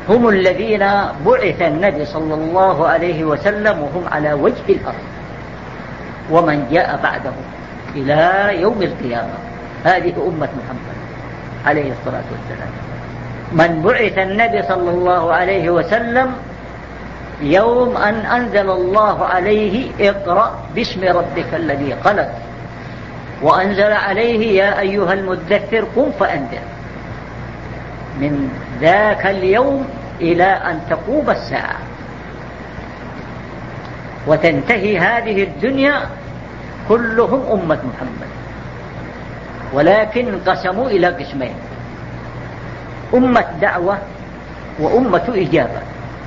هم الذين بعث النبي صلى الله عليه وسلم وهم على وجه الأرض، ومن جاء بعدهم إلى يوم القيامة. هذه أمة محمد عليه الصلاة والسلام. من بعث النبي صلى الله عليه وسلم يوم أن أنزل الله عليه اقرأ باسم ربك الذي خلق، وأنزل عليه يا أيها المدثر قم فأنذر. من ذاك اليوم إلى أن تقوم الساعة وتنتهي هذه الدنيا كلهم أمة محمد، ولكن انقسموا إلى قسمين: أمة دعوة وأمة إجابة.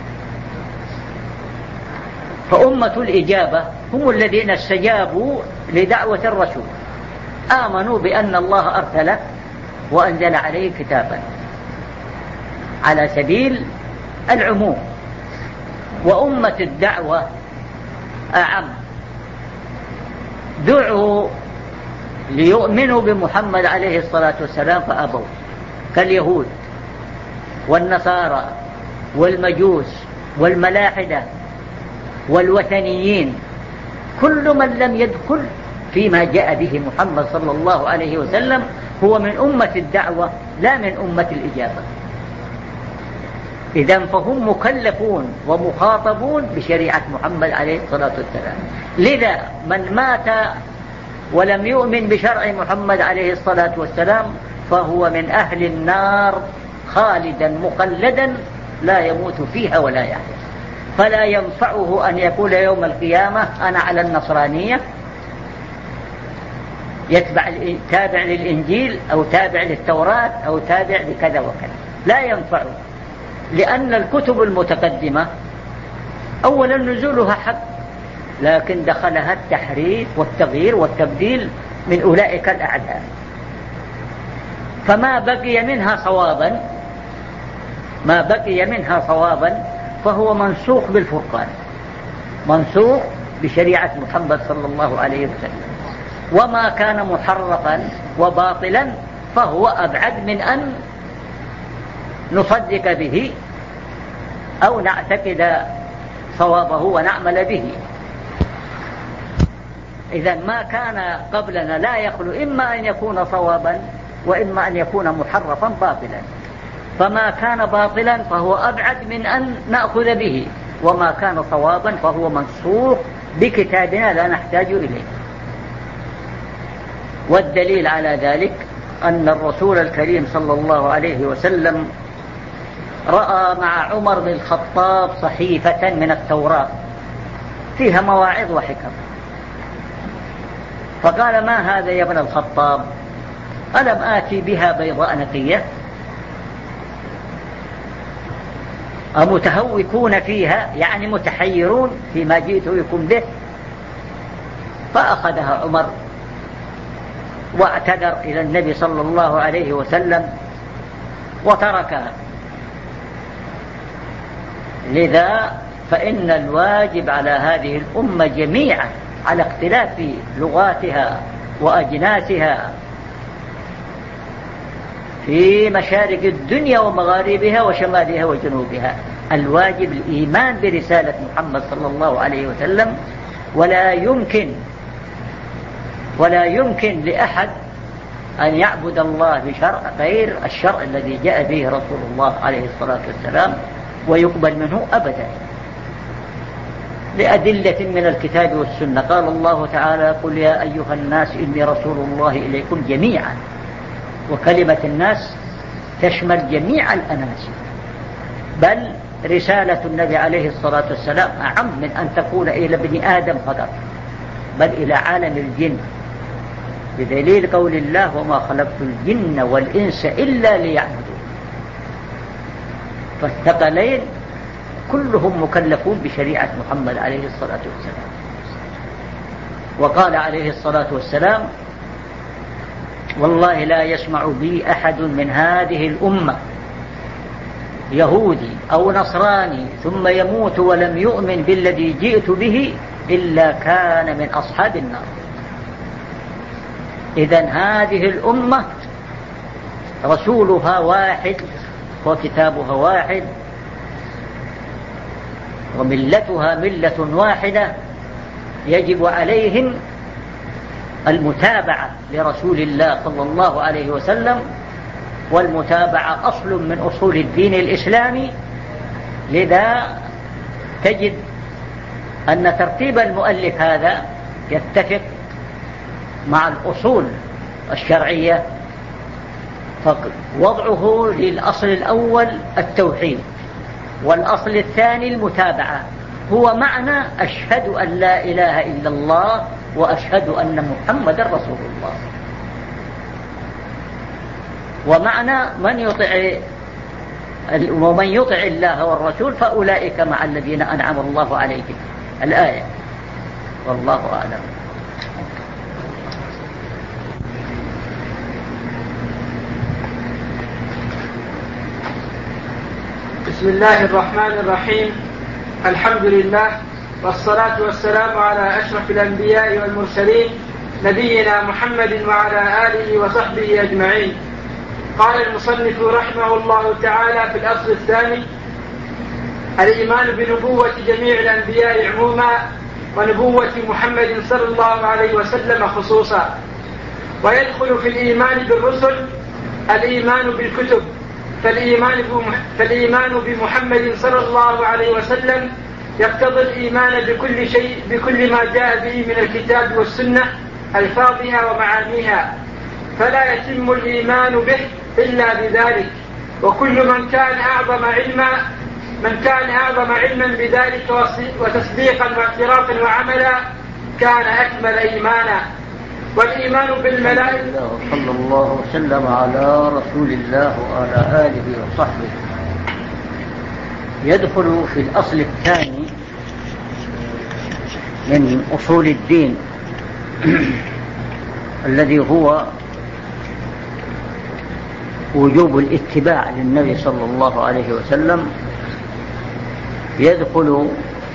فأمة الإجابة هم الذين استجابوا لدعوة الرسول، آمنوا بأن الله أرسله وأنزل عليه كتابا على سبيل العموم. وأمة الدعوة أعم، دعوا ليؤمنوا بمحمد عليه الصلاة والسلام فأبوا، كاليهود والنصارى والمجوس والملاحدة والوثنيين. كل من لم يدخل فيما جاء به محمد صلى الله عليه وسلم هو من أمة الدعوة لا من أمة الإجابة. إذن فهم مكلفون ومخاطبون بشريعة محمد عليه الصلاة والسلام. لذا من مات ولم يؤمن بشرع محمد عليه الصلاة والسلام فهو من أهل النار خالدا مخلدا لا يموت فيها ولا يحيا. فلا ينفعه أن يقول يوم القيامة أنا على النصرانية، تابع للإنجيل أو تابع للتوراة أو تابع لكذا وكذا، لا ينفعه. لأن الكتب المتقدمة أولا نزولها حق، لكن دخلها التحريف والتغيير والتبديل من أولئك الأعداء، فما بقي منها صوابا فهو منسوخ بالفرقان، منسوخ بشريعة محمد صلى الله عليه وسلم. وما كان محرفا وباطلا فهو أبعد من أن نصدق به أو نعتقد صوابه ونعمل به. إذا ما كان قبلنا لا يخلو إما أن يكون صوابا وإما أن يكون محرفا باطلا، فما كان باطلا فهو أبعد من أن نأخذ به، وما كان صوابا فهو منسوخ بكتابنا لا نحتاج إليه. والدليل على ذلك أن الرسول الكريم صلى الله عليه وسلم رأى مع عمر بن الخطاب صحيفة من التوراة فيها مواعظ وحكم، فقال ما هذا يا ابن الخطاب؟ ألم آتي بها بيضاء نقية؟ أمتهوكون فيها، يعني متحيرون فيما جئت بكم به؟ فأخذها عمر واعتذر إلى النبي صلى الله عليه وسلم وتركها. لذا فإن الواجب على هذه الأمة جميعا على اختلاف لغاتها وأجناسها في مشارق الدنيا ومغاربها وشمالها وجنوبها، الواجب الإيمان برسالة محمد صلى الله عليه وسلم. ولا يمكن لأحد أن يعبد الله بشرع غير الشرع الذي جاء به رسول الله عليه الصلاة والسلام ويقبل منه أبدا، لأدلة من الكتاب والسنة. قال الله تعالى قل يا أيها الناس إني رسول الله إليكم جميعا، وكلمة الناس تشمل جميع الأناس، بل رسالة النبي عليه الصلاة والسلام أعم من أن تكون إلى ابن آدم فقط، بل إلى عالم الجن، بدليل قول الله وما خلقت الجن والإنس إلا ليعبدون. فالثقلين كلهم مكلفون بشريعة محمد عليه الصلاة والسلام. وقال عليه الصلاة والسلام والله لا يسمع بي أحد من هذه الأمة يهودي أو نصراني ثم يموت ولم يؤمن بالذي جئت به إلا كان من أصحاب النار. إذن هذه الأمة رسولها واحد وكتابها واحد وملتها ملة واحدة، يجب عليهم المتابعة لرسول الله صلى الله عليه وسلم، والمتابعة أصل من أصول الدين الإسلامي. لذا تجد أن ترتيب المؤلف هذا يتفق مع الأصول الشرعية، فوضعه للأصل الأول التوحيد، والأصل الثاني المتابعة، هو معنى أشهد أن لا إله إلا الله وأشهد أن محمد رسول الله. ومعنى ومن يطع الله والرسول فأولئك مع الذين أنعم الله عليهم، الآية. والله أعلم. بسم الله الرحمن الرحيم. الحمد لله والصلاة والسلام على أشرف الأنبياء والمرسلين نبينا محمد وعلى آله وصحبه أجمعين. قال المصنف رحمه الله تعالى في الأصل الثاني: الإيمان بنبوة جميع الأنبياء عموما ونبوة محمد صلى الله عليه وسلم خصوصا. ويدخل في الإيمان بالرسل الإيمان بالكتب، فالإيمان بمحمد صلى الله عليه وسلم يقتضي الإيمان بكل شيء، بكل ما جاء به من الكتاب والسنة ألفاظها ومعانيها، فلا يتم الإيمان به إلا بذلك. وكل من كان أعظم علما بذلك وتصديقا واعترافا وعملا كان أكمل إيمانا. والإيمان بالملائكة. صلى الله وسلم على رسول الله وعلى آله وصحبه. يدخل في الأصل الثاني من أصول الدين الذي هو وجوب الاتباع للنبي صلى الله عليه وسلم. يدخل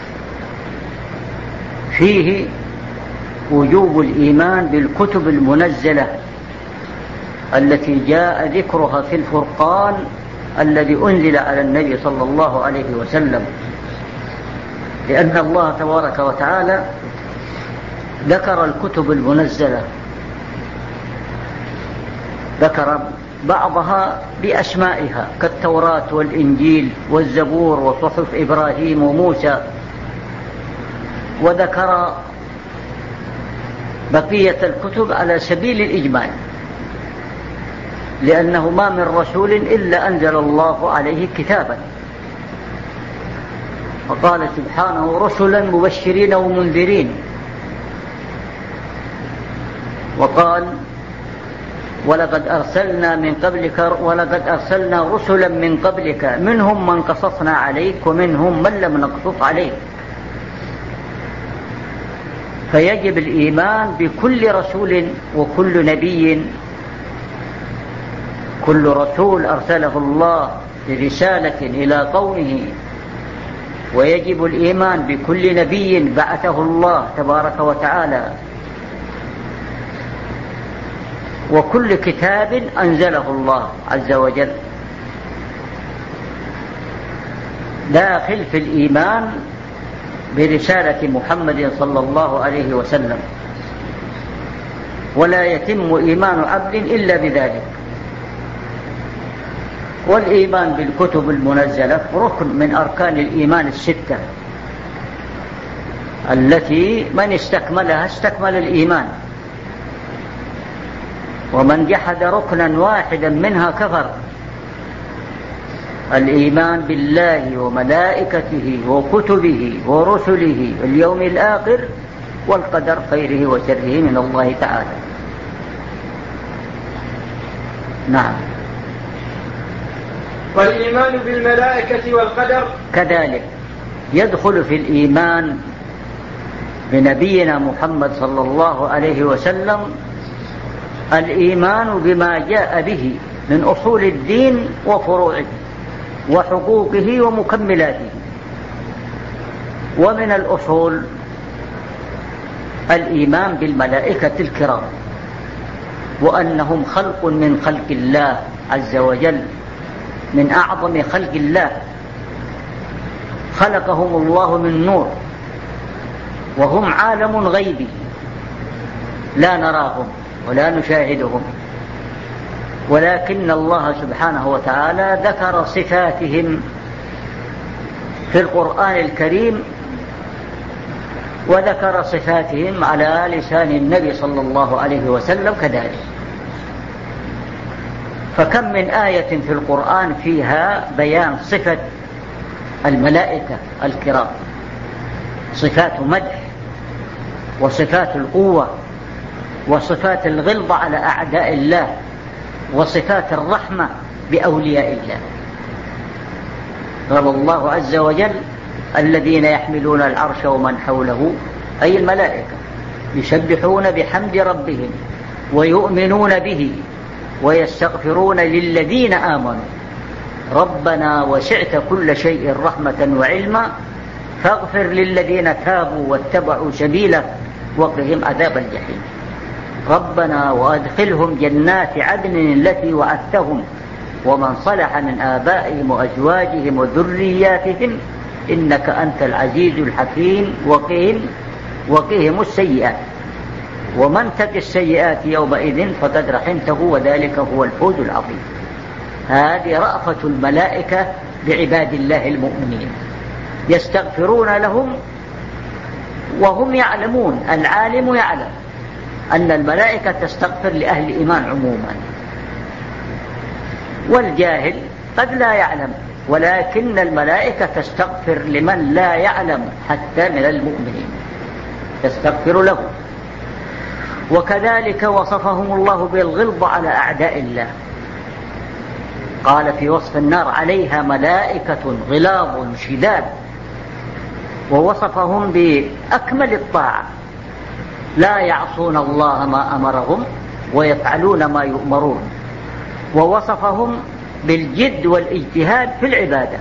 فيه وجوب الإيمان بالكتب المنزلة التي جاء ذكرها في الفرقان الذي أنزل على النبي صلى الله عليه وسلم، لأن الله تبارك وتعالى ذكر الكتب المنزلة، ذكر بعضها بأسمائها كالتوراة والإنجيل والزبور وصحف إبراهيم وموسى، وذكر بقية الكتب على سبيل الإجمال، لأنه ما من رسول إلا أنزل الله عليه كتابا. وقال سبحانه: رسلا مبشرين ومنذرين. وقال: ولقد أرسلنا رسلا من قبلك منهم من قصصنا عليك ومنهم من لم نقصص عليك. فيجب الإيمان بكل رسول وكل نبي، كل رسول أرسله الله برسالة إلى قومه، ويجب الإيمان بكل نبي بعثه الله تبارك وتعالى، وكل كتاب أنزله الله عز وجل. داخل في الإيمان برسالة محمد صلى الله عليه وسلم، ولا يتم إيمان عبد إلا بذلك. والإيمان بالكتب المنزلة ركن من أركان الإيمان الستة التي من استكملها استكمل الإيمان، ومن جحد ركنا واحدا منها كفر. الإيمان بالله وملائكته وكتبه ورسله واليوم الآخر والقدر خيره وشره من الله تعالى. نعم. والإيمان بالملائكة والقدر كذلك يدخل في الإيمان بنبينا محمد صلى الله عليه وسلم الإيمان بما جاء به من أصول الدين وفروعه وحقوقه ومكملاته. ومن الأصول الإيمان بالملائكة الكرام، وأنهم خلق من خلق الله عز وجل، من أعظم خلق الله، خلقهم الله من نور، وهم عالم غيبي لا نراهم ولا نشاهدهم، ولكن الله سبحانه وتعالى ذكر صفاتهم في القرآن الكريم، وذكر صفاتهم على لسان النبي صلى الله عليه وسلم كذلك. فكم من آية في القرآن فيها بيان صفة الملائكة الكرام، صفات مدح وصفات القوة وصفات الغلظة على أعداء الله وصفات الرحمة بأولياء الله. قال الله عز وجل: الذين يحملون العرش ومن حوله، أي الملائكة، يسبحون بحمد ربهم ويؤمنون به ويستغفرون للذين آمنوا ربنا وسعت كل شيء رحمة وعلما فاغفر للذين تابوا واتبعوا سبيلك وقهم عذاب الجحيم ربنا وأدخلهم جنات عدن التي وعدتهم ومن صلح من آبائهم وأزواجهم وذرياتهم إنك أنت العزيز الحكيم وقهم السيئات ومن تق السيئات يومئذ فقد رحمته وذلك هو الفوز العظيم. هذه رأفة الملائكة بعباد الله المؤمنين، يستغفرون لهم وهم يعلمون، العالم يعلم أن الملائكة تستغفر لأهل الإيمان عموما، والجاهل قد لا يعلم، ولكن الملائكة تستغفر لمن لا يعلم حتى من المؤمنين، تستغفر له. وكذلك وصفهم الله بالغلظة على أعداء الله، قال في وصف النار: عليها ملائكة غلاظ شداد، ووصفهم بأكمل الطاعة، لا يعصون الله ما أمرهم ويفعلون ما يؤمرون، ووصفهم بالجد والاجتهاد في العبادة،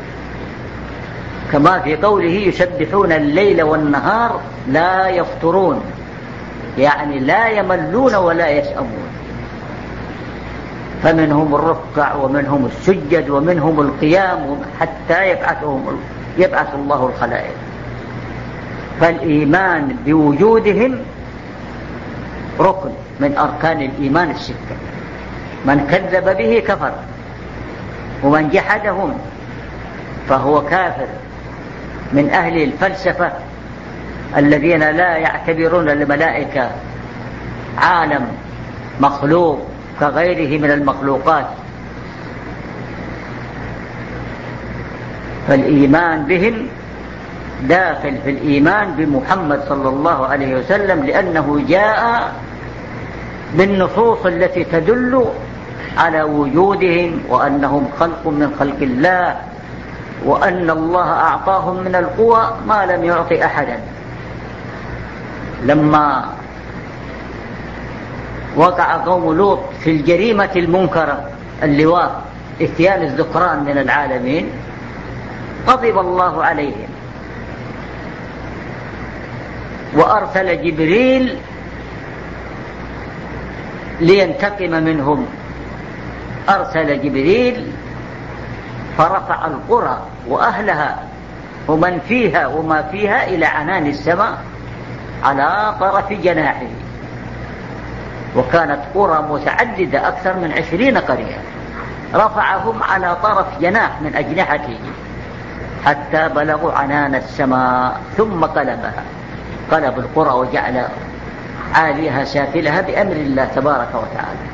كما في قوله: يسبحون الليل والنهار لا يفترون، يعني لا يملون ولا يسأمون، فمنهم الركع ومنهم السجد ومنهم القيام حتى يبعث الله الخلائق. فالإيمان بوجودهم ركن من أركان الإيمان الستة، من كذب به كفر، ومن جحدهم فهو كافر، من أهل الفلسفة الذين لا يعتبرون الملائكة عالم مخلوق كغيره من المخلوقات. فالإيمان بهم داخل في الإيمان بمحمد صلى الله عليه وسلم، لأنه جاء بالنصوص التي تدل على وجودهم وأنهم خلق من خلق الله، وأن الله أعطاهم من القوى ما لم يعط أحدا. لما وقع قوم لوط في الجريمة المنكرة اللواط، اتيان الذكران من العالمين، غضب الله عليهم وأرسل جبريل لينتقم منهم. أرسل جبريل فرفع القرى وأهلها ومن فيها وما فيها إلى عنان السماء على طرف جناحه، وكانت قرى متعددة أكثر من 20 قرية، رفعهم على طرف جناح من أجنحته حتى بلغوا عنان السماء، ثم قلب القرى وجعل عاليها سافلها بأمر الله تبارك وتعالى.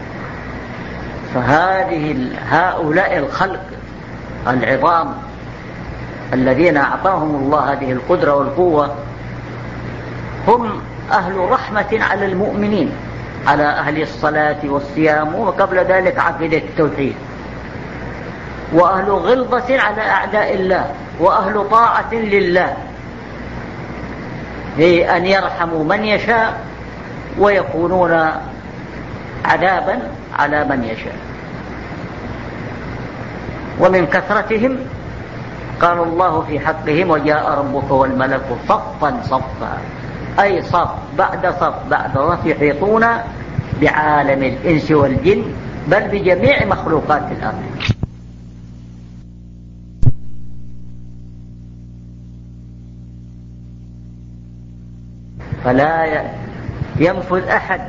هؤلاء الخلق العظام الذين أعطاهم الله هذه القدرة والقوة هم أهل رحمة على المؤمنين، على أهل الصلاة والصيام، وقبل ذلك عقيدة التوحيد، وأهل غلظة على أعداء الله، وأهل طاعة لله، هي أن يرحموا من يشاء ويكونون عذابا على من يشاء. ومن كثرتهم قال الله في حقهم: وجاء ربك والملك صفا صفا، أي صف بعد صف بعد صف، يحيطون بعالم الإنس والجن بل بجميع مخلوقات الأرض. فلا ينفذ أحد.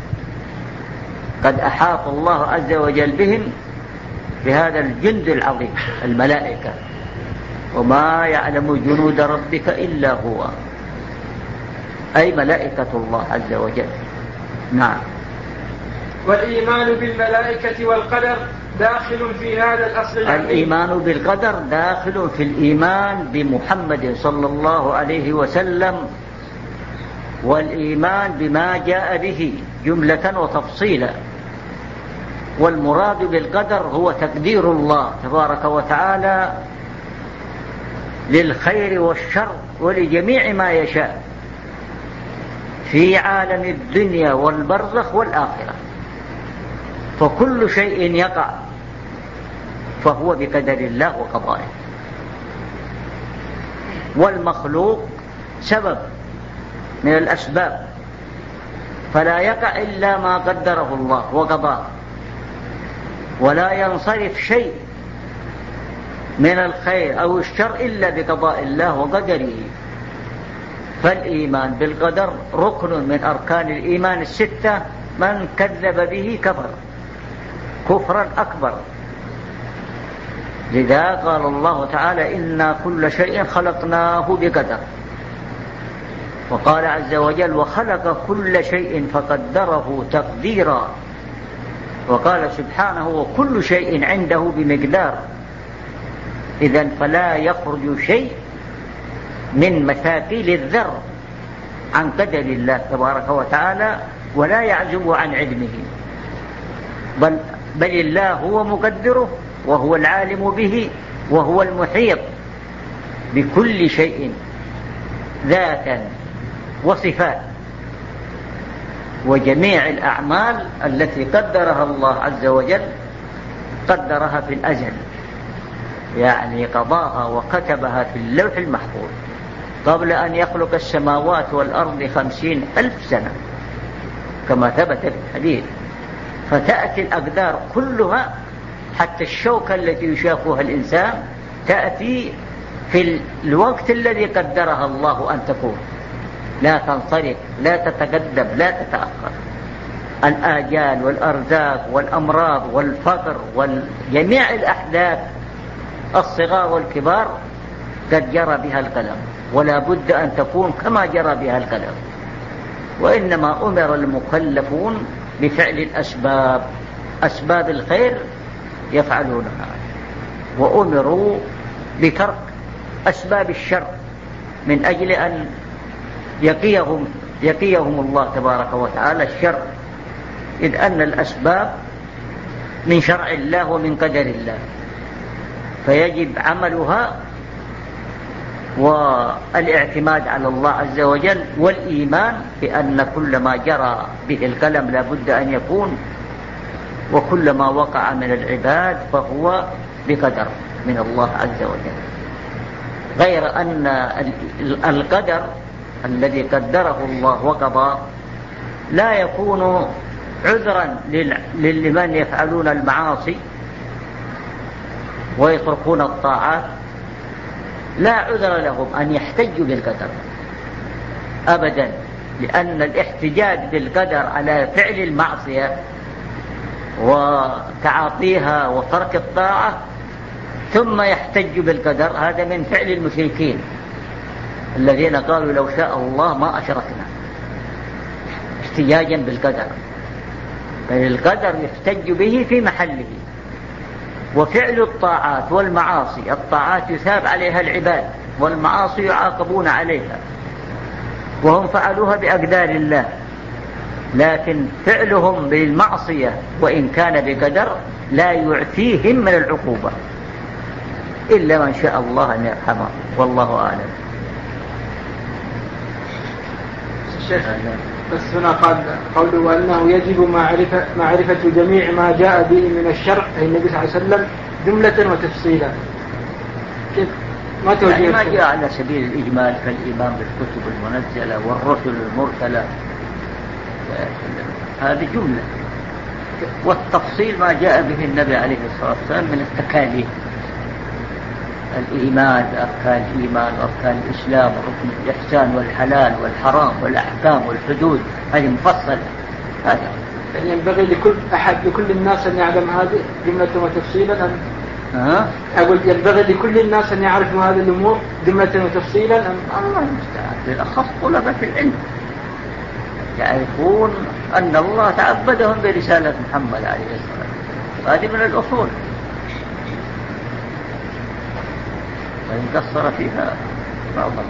قد أحاط الله عز وجل بهم بهذا الجند العظيم الملائكة، وما يعلم جنود ربك إلا هو، أي ملائكة الله عز وجل. نعم. والإيمان بالملائكة والقدر داخل في هذا الأصل العظيم. الإيمان بالقدر داخل في الإيمان بمحمد صلى الله عليه وسلم، والإيمان بما جاء به جملة وتفصيلا. والمراد بالقدر هو تقدير الله تبارك وتعالى للخير والشر ولجميع ما يشاء في عالم الدنيا والبرزخ والآخرة. فكل شيء يقع فهو بقدر الله وقضائه، والمخلوق سبب من الأسباب، فلا يقع إلا ما قدره الله وقضاه، ولا ينصرف شيء من الخير أو الشر إلا بقضاء الله وقدره. فالإيمان بالقدر ركن من أركان الإيمان الستة، من كذب به كفر كفرا أكبر. لذا قال الله تعالى: إنا كل شيء خلقناه بقدر. وقال عز وجل: وخلق كل شيء فقدره تقديرا. وقال سبحانه: وكل شيء عنده بمقدار. إذن فلا يخرج شيء من مثاقيل الذر عن قدر الله تبارك وتعالى، ولا يعزب عن علمه، بل الله هو مقدره، وهو العالم به، وهو المحيط بكل شيء ذاتا وصفات. وجميع الأعمال التي قدرها الله عز وجل قدرها في الأزل، يعني قضاها وكتبها في اللوح المحفوظ قبل أن يخلق السماوات والأرض 50,000 سنة كما ثبت في الحديث. فتأتي الأقدار كلها، حتى الشوكة التي يشاكها الإنسان تأتي في الوقت الذي قدرها الله أن تكون، لا تنصرف، لا تتقدم، لا تتأخر. الآجال والأرزاق والأمراض والفقر وجميع الأحداث الصغار والكبار قد جرى بها القلم، ولا بد أن تكون كما جرى بها القلم. وإنما أمر المكلفون بفعل الأسباب، أسباب الخير يفعلونها، وأمروا بترك أسباب الشر من أجل أن يقيهم الله تبارك وتعالى الشر، إذ أن الأسباب من شرع الله ومن قدر الله، فيجب عملها والاعتماد على الله عز وجل، والإيمان بأن كل ما جرى به القلم لا بد أن يكون، وكل ما وقع من العباد فهو بقدر من الله عز وجل. غير أن القدر الذي قدره الله وقضى لا يكون عذرا لمن يفعلون المعاصي ويتركون الطاعات، لا عذر لهم أن يحتجوا بالقدر أبدا، لأن الاحتجاج بالقدر على فعل المعصية وتعاطيها وترك الطاعة ثم يحتج بالقدر، هذا من فعل المشركين الذين قالوا: لو شاء الله ما أشركنا، احتجاجا بالقدر. بل القدر يحتج به في محله. وفعل الطاعات والمعاصي، الطاعات يثاب عليها العباد، والمعاصي يعاقبون عليها، وهم فعلوها بأقدار الله، لكن فعلهم بالمعصية وإن كان بقدر لا يعفيهم من العقوبة إلا من شاء الله أن يرحمه، والله أعلم. الشيخ بس هنا قال قوله أنه يجب معرفة جميع ما جاء به من الشرع أي النبي صلى الله عليه وسلم جملة وتفصيلا. كيف ما توجيه؟ يعني ما جاء على سبيل الإجمال كالإيمان بالكتب المنزلة والرسل المرسلة، هذه جملة. والتفصيل ما جاء به النبي عليه الصلاة والسلام من التكاليف الإيمان بأركان الإيمان وأركان الإسلام وركن الإحسان والحلال والحرام والأحكام والحدود، هذه مفصلة. هذا يعني ينبغي لكل الناس أن يعلم هذه جملة وتفصيلا أقول ينبغي لكل الناس أن يعرفوا هذه الأمور جملة وتفصيلا الله المستعان. بالأخص طلبة العلم يعرفون أن الله تعبدهم برسالة محمد عليه الصلاة والسلام، هذه من الأصول، وإن قصر فيها ما أظن.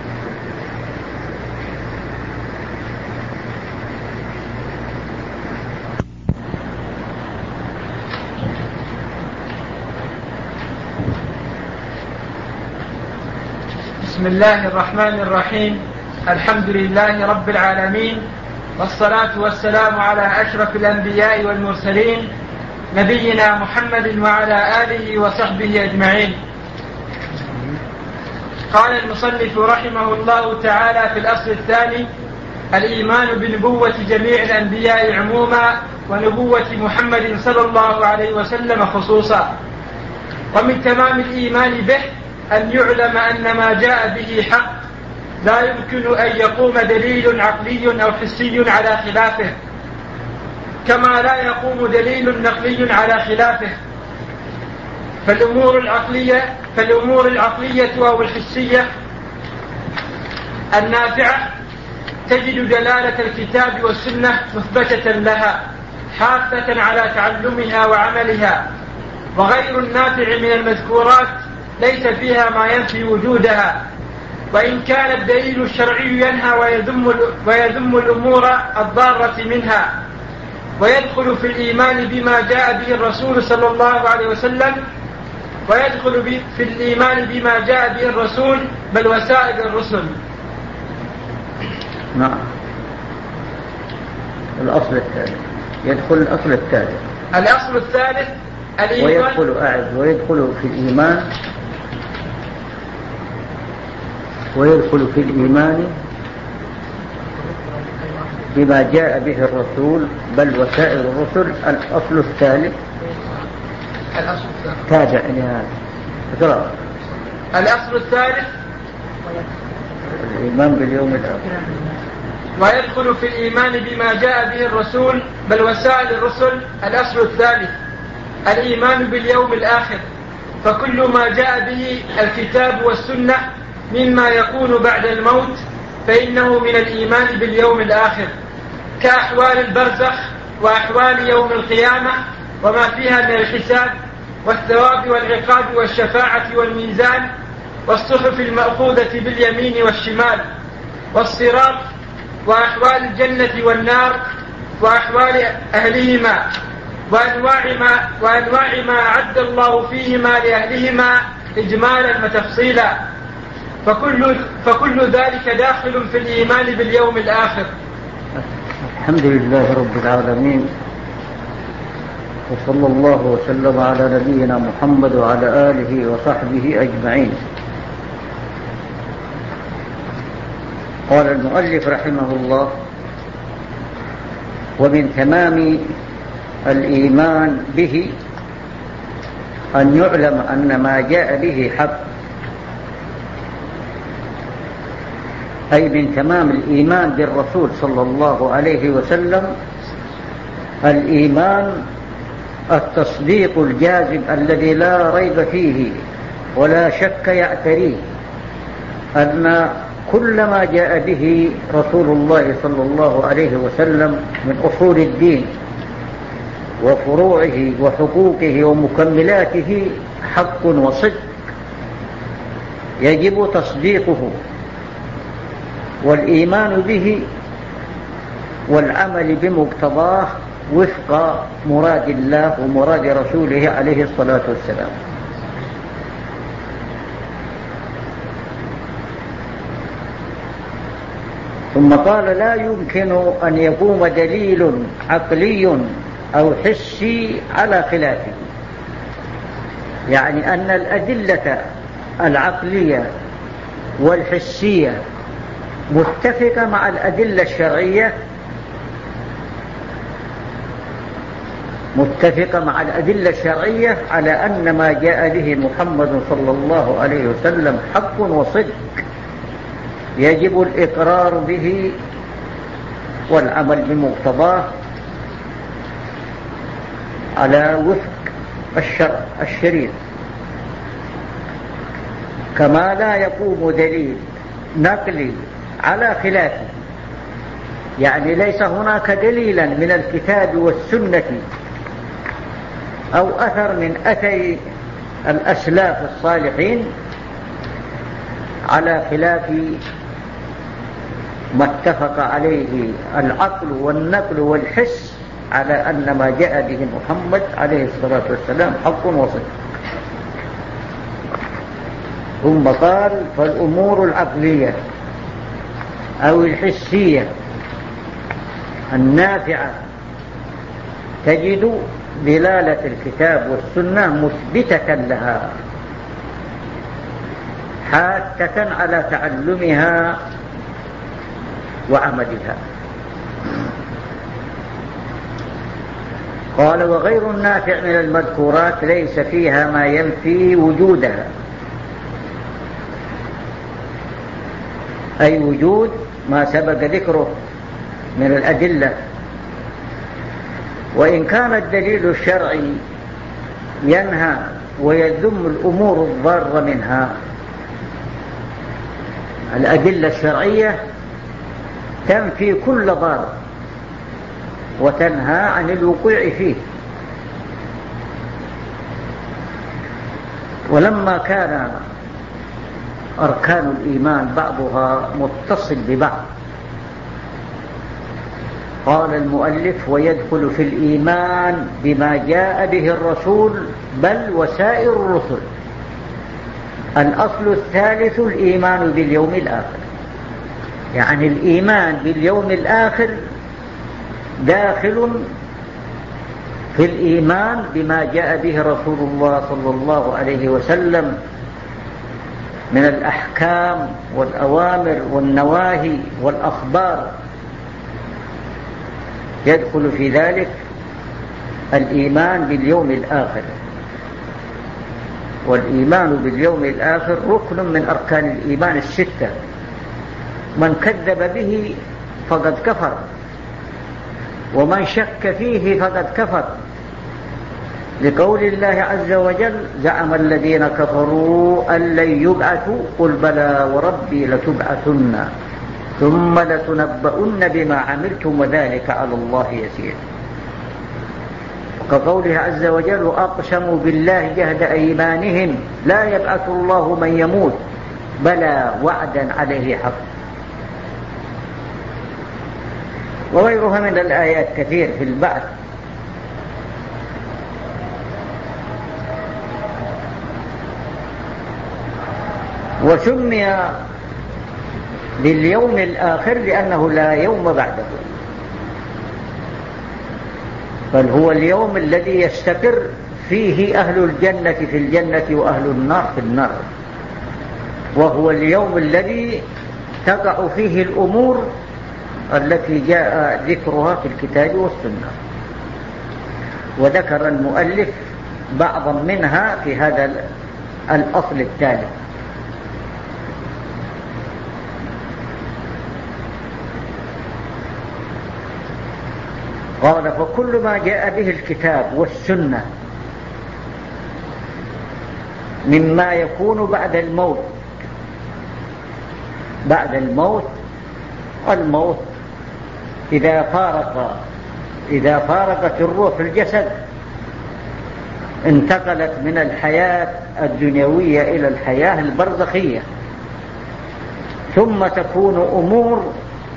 بسم الله الرحمن الرحيم. الحمد لله رب العالمين، والصلاة والسلام على أشرف الأنبياء والمرسلين نبينا محمد وعلى آله وصحبه أجمعين. قال المصنف رحمه الله تعالى في الأصل الثاني: الإيمان بنبوة جميع الأنبياء عموما ونبوة محمد صلى الله عليه وسلم خصوصا. ومن تمام الإيمان به أن يعلم أن ما جاء به حق، لا يمكن أن يقوم دليل عقلي أو حسي على خلافه، كما لا يقوم دليل نقلي على خلافه. فالأمور العقلية أو الحسية النافعة تجد دلالة الكتاب والسنة مثبتة لها حافة على تعلمها وعملها، وغير النافع من المذكورات ليس فيها ما ينفي وجودها، وإن كان الدليل الشرعي ينهى ويذم الأمور الضارة منها. ويدخل في الإيمان بما جاء به الرسول صلى الله عليه وسلم، ويدخل في الإيمان بما جاء به الرسول بل وسائل الرسل. نعم. الأصل الثالث يدخل الأصل الثالث. الأصل الثالث ويدخل في الإيمان بما جاء به الرسول بل وسائر الرسل. الأصل الثالث تابع لهذا. الأصل الثالث الإيمان باليوم الآخر. ويدخل في الإيمان بما جاء به الرسول بل وسائل الرسل. الأصل الثالث الإيمان باليوم الآخر، فكل ما جاء به الكتاب والسنة مما يكون بعد الموت فإنه من الإيمان باليوم الآخر، كأحوال البرزخ وأحوال يوم القيامة وما فيها من الحساب والثواب والعقاب والشفاعة والميزان والصحف المأخوذة باليمين والشمال والصراط وأحوال الجنة والنار وأحوال أهلهما وأنواع ما أعد الله فيهما لأهلهما إجمالا وتفصيلا، فكل ذلك داخل في الإيمان باليوم الآخر. الحمد لله رب العالمين، وصلى الله وسلم على نبينا محمد وعلى آله وصحبه أجمعين. قال المؤلف رحمه الله: ومن تمام الإيمان به أن يعلم أن ما جاء به حق، أي من تمام الإيمان بالرسول صلى الله عليه وسلم الإيمان التصديق الجازم الذي لا ريب فيه ولا شك يعتريه، أن كل ما جاء به رسول الله صلى الله عليه وسلم من أصول الدين وفروعه وحقوقه ومكملاته حق وصدق يجب تصديقه والإيمان به والعمل بمقتضاه وفق مراد الله ومراد رسوله عليه الصلاة والسلام. ثم قال: لا يمكن أن يقوم دليل عقلي أو حسي على خلافه، يعني أن الأدلة العقلية والحسية متفقة مع متفقة مع الأدلة الشرعية على أن ما جاء به محمد صلى الله عليه وسلم حق وصدق، يجب الإقرار به والعمل بمقتضاه على وفق الشرع الشريف، كما لا يقوم دليل نقلي على خلافه. يعني ليس هناك دليلا من الكتاب والسنة أو أثر من أثر الأسلاف الصالحين على خلاف ما اتفق عليه العقل والنقل والحس على أن ما جاء به محمد عليه الصلاة والسلام حق وصدق. ثم قال: فالأمور العقلية أو الحسية النافعة تجد دلالة الكتاب والسنة مثبتة لها، حاثة على تعلمها وعملها. قال: وغير النافع من المذكورات ليس فيها ما ينفي وجودها، أي وجود ما سبق ذكره من الأدلة. وإن كان الدليل الشرعي ينهى ويذم الأمور الضارة منها، الأدلة الشرعية تنفي كل ضار وتنهى عن الوقوع فيه. ولما كان أركان الإيمان بعضها متصل ببعض، قال المؤلف: ويدخل في الإيمان بما جاء به الرسول بل وسائر الرسل. الأصل الثالث الإيمان باليوم الآخر، يعني الإيمان باليوم الآخر داخل في الإيمان بما جاء به رسول الله صلى الله عليه وسلم من الأحكام والأوامر والنواهي والأخبار. يدخل في ذلك الإيمان باليوم الآخر، والإيمان باليوم الآخر ركن من أركان الإيمان الستة، من كذب به فقد كفر، ومن شك فيه فقد كفر، لقول الله عز وجل: زعم الذين كفروا أن لن يبعثوا قل بلى وربي لتبعثن ثم لتنبؤن بما عملتم وذلك على الله يسير. كقوله عز وجل: وأقسموا بالله جهد أيمانهم لا يبعث الله من يموت بلى وعدا عليه حق. وغيرها من الآيات كثير في البعث. وسمي باليوم الآخر لأنه لا يوم بعده، بل هو اليوم الذي يستقر فيه أهل الجنة في الجنة وأهل النار في النار، وهو اليوم الذي تقع فيه الأمور التي جاء ذكرها في الكتاب والسنة. وذكر المؤلف بعضا منها في هذا الأصل التالي. قال: فكل ما جاء به الكتاب والسنة مما يكون بعد الموت. بعد الموت، الموت إذا فارقت الروح الجسد انتقلت من الحياة الدنيوية إلى الحياة البرزخية، ثم تكون أمور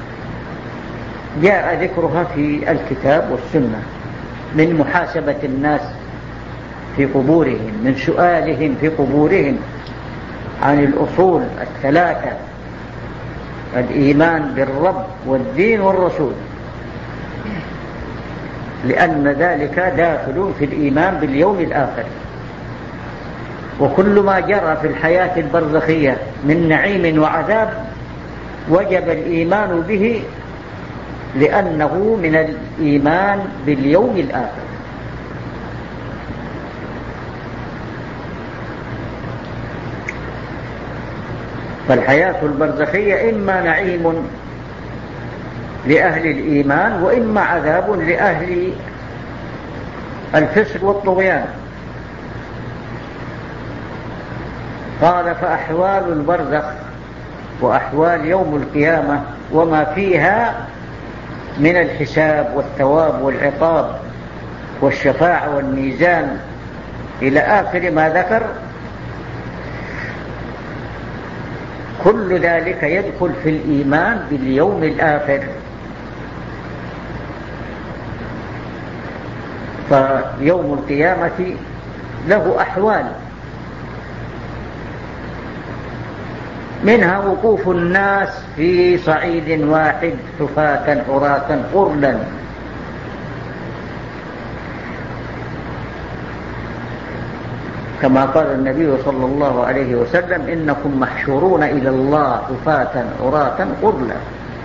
جاء ذكرها في الكتاب والسنة، من محاسبة الناس في قبورهم، من سؤالهم في قبورهم عن الأصول الثلاثة: الإيمان بالرب والدين والرسول، لأن ذلك داخل في الإيمان باليوم الآخر. وكل ما جرى في الحياة البرزخية من نعيم وعذاب وجب الإيمان به، لأنه من الإيمان باليوم الآخر. فالحياة البرزخية إما نعيم لأهل الإيمان وإما عذاب لأهل الفسق والطغيان. قال فأحوال البرزخ وأحوال يوم القيامة وما فيها من الحساب والثواب والعقاب والشفاعة والميزان إلى آخر ما ذكر، كل ذلك يدخل في الإيمان باليوم الآخر. فيوم القيامة له أحوال، منها وقوف الناس في صعيد واحد حفاة عراة غرلا، كما قال النبي صلى الله عليه وسلم إنكم محشورون إلى الله حفاة عراة غرلا.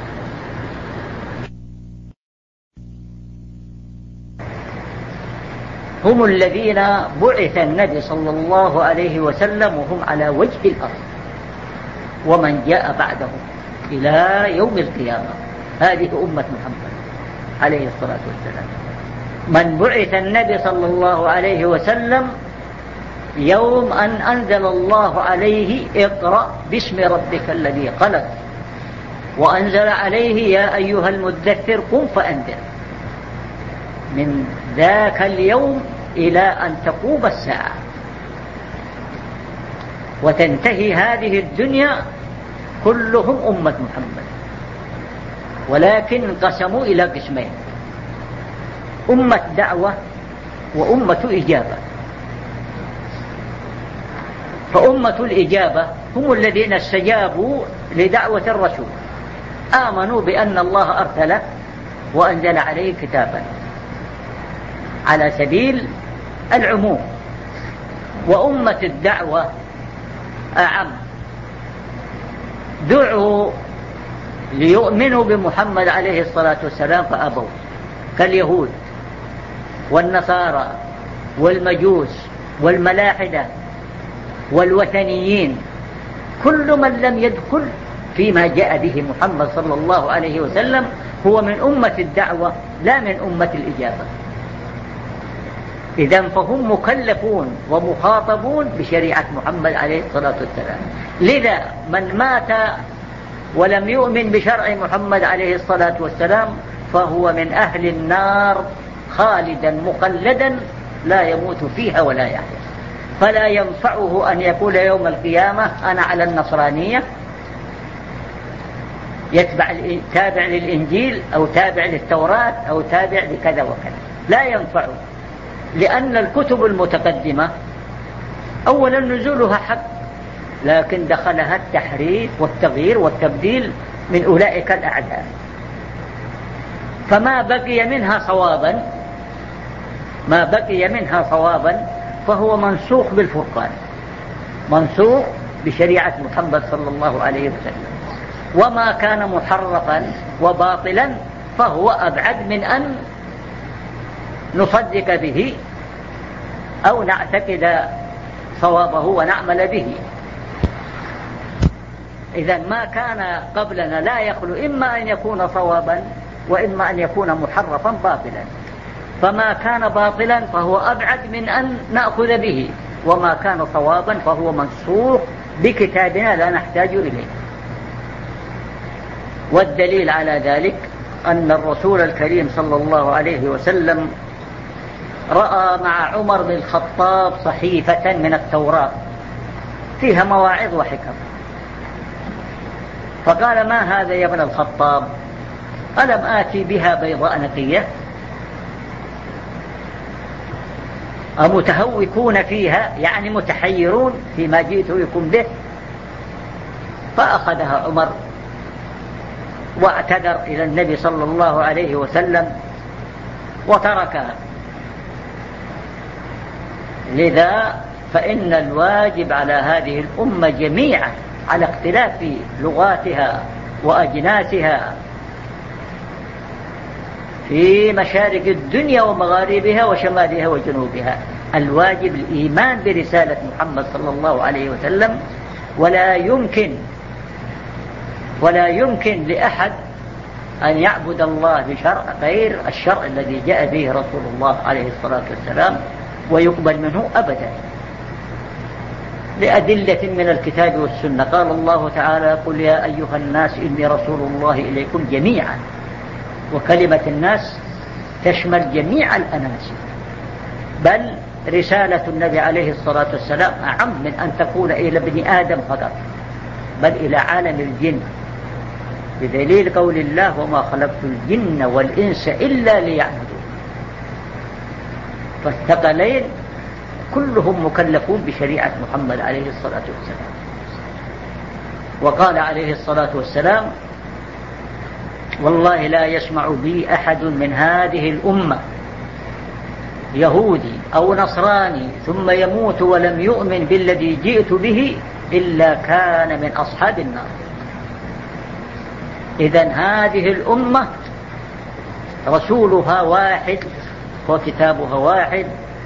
هم الذين بعث النبي صلى الله عليه وسلم وهم على وجه الأرض، ومن جاء بعدهم إلى يوم القيامة. هذه أمة محمد عليه الصلاة والسلام. من بعث النبي صلى الله عليه وسلم يوم أن أنزل الله عليه اقرأ باسم ربك الذي خلق، وأنزل عليه يا أيها المدثر قم فأنذر، من ذاك اليوم إلى أن تقوم الساعة وتنتهي هذه الدنيا كلهم أمة محمد، ولكن انقسموا إلى قسمين: أمة دعوة وأمة إجابة. فأمة الإجابة هم الذين استجابوا لدعوة الرسول، آمنوا بأن الله أرسله وأنزل عليه كتابا على سبيل العموم. وأمة الدعوة أعم، دعوا ليؤمنوا بمحمد عليه الصلاة والسلام فأبوا، كاليهود والنصارى والمجوس والملاحدة والوثنيين. كل من لم يدخل فيما جاء به محمد صلى الله عليه وسلم هو من أمة الدعوة لا من أمة الإجابة. إذن فهم مكلفون ومخاطبون بشريعة محمد عليه الصلاة والسلام. لذا من مات ولم يؤمن بشرع محمد عليه الصلاة والسلام فهو من أهل النار خالدا مخلدا لا يموت فيها ولا يحيا. فلا ينفعه أن يقول يوم القيامة أنا على النصرانية، تابع للإنجيل أو تابع للتوراة أو تابع لكذا وكذا، لا ينفعه، لأن الكتب المتقدمة أولا نزولها حق، لكن دخلها التحريف والتغيير والتبديل من أولئك الأعداء، فما بقي منها صوابا فهو منسوخ بالفرقان، منسوخ بشريعة محمد صلى الله عليه وسلم. وما كان محرفا وباطلا فهو أبعد من أن نصدق به أو نعتقد صوابه ونعمل به. إذا ما كان قبلنا لا يخلو إما أن يكون صوابا وإما أن يكون محرفا باطلا، فما كان باطلا فهو أبعد من أن نأخذ به، وما كان صوابا فهو منسوخ بكتابنا لا نحتاج إليه. والدليل على ذلك أن الرسول الكريم صلى الله عليه وسلم رأى مع عمر بن الخطاب صحيفة من التوراة فيها مواعظ وحكم، فقال ما هذا يا ابن الخطاب؟ ألم آتي بها بيضاء نقية؟ أمتهوكون فيها، يعني متحيرون فيما جئت بكم به؟ فأخذها عمر واعتذر إلى النبي صلى الله عليه وسلم وتركها. لذا فإن الواجب على هذه الأمة جميعا على اختلاف لغاتها وأجناسها في مشارق الدنيا ومغاربها وشمالها وجنوبها، الواجب الإيمان برسالة محمد صلى الله عليه وسلم، ولا يمكن ولا يمكن لأحد أن يعبد الله بشرع غير الشرع الذي جاء به رسول الله عليه الصلاة والسلام ويقبل منه أبدا لأدلة من الكتاب والسنة. قال الله تعالى: قل يا أيها الناس إني رسول الله إليكم جميعا. وكلمة الناس تشمل جميع الأناس، بل رسالة النبي عليه الصلاة والسلام أعم من أن تكون إلى ابن آدم فقط، بل إلى عالم الجن، بدليل قول الله: وما خلقت الجن والإنس إلا ليعبدون. فالثقلين كلهم مكلفون بشريعة محمد عليه الصلاة والسلام. وقال عليه الصلاة والسلام: والله لا يسمع بي أحد من هذه الأمة يهودي أو نصراني ثم يموت ولم يؤمن بالذي جئت به إلا كان من أصحاب النار. إذن هذه الأمة رسولها واحد وكتابها واحد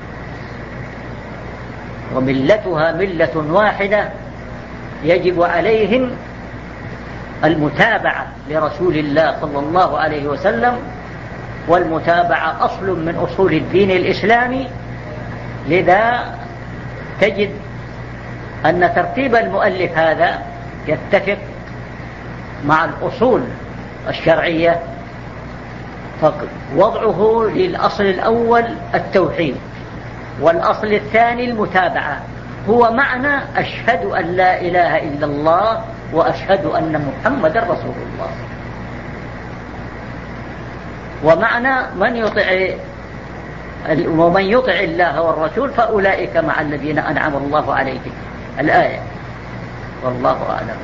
وملتها ملة واحدة، يجب عليهم المتابعة لرسول الله صلى الله عليه وسلم، والمتابعة أصل من أصول الدين الإسلامي. لذا تجد أن ترتيب المؤلف هذا يتفق مع الأصول الشرعية، فوضعه للأصل الأول التوحيد، والأصل الثاني المتابعة، هو معنى أشهد أن لا إله إلا الله وأشهد أن محمد رسول الله. ومعنى ومن يطع الله والرسول فأولئك مع الذين أنعم الله عليهم، الآية. والله أعلم.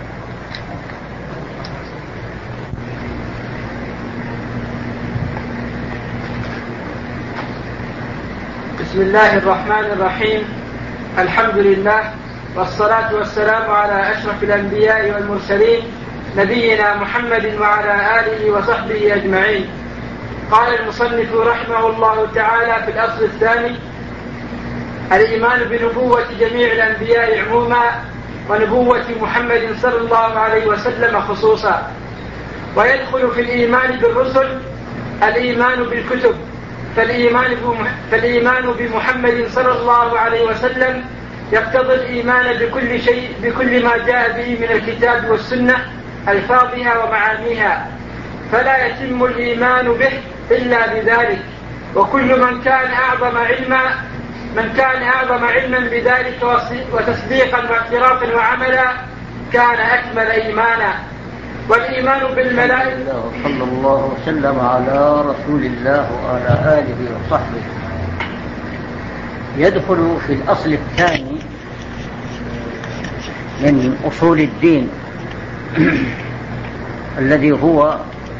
بسم الله الرحمن الرحيم. الحمد لله والصلاة والسلام على أشرف الأنبياء والمرسلين نبينا محمد وعلى آله وصحبه أجمعين. قال المصنف رحمه الله تعالى في الأصل الثاني: الإيمان بنبوة جميع الأنبياء عموما ونبوة محمد صلى الله عليه وسلم خصوصا. ويدخل في الإيمان بالرسل الإيمان بالكتب، فالإيمان بمحمد صلى الله عليه وسلم يقتضي الإيمان بكل شيء، بكل ما جاء به من الكتاب والسنة ألفاظها ومعانيها، فلا يتم الإيمان به إلا بذلك. وكل من كان أعظم علما بذلك وتصديقا واعترافا وعملا كان أكمل إيمانا. والإيمان بالملائكة. صلى الله وسلم على رسول الله وعلى آله وصحبه. يدخل في الأصل الثاني من أصول الدين الذي هو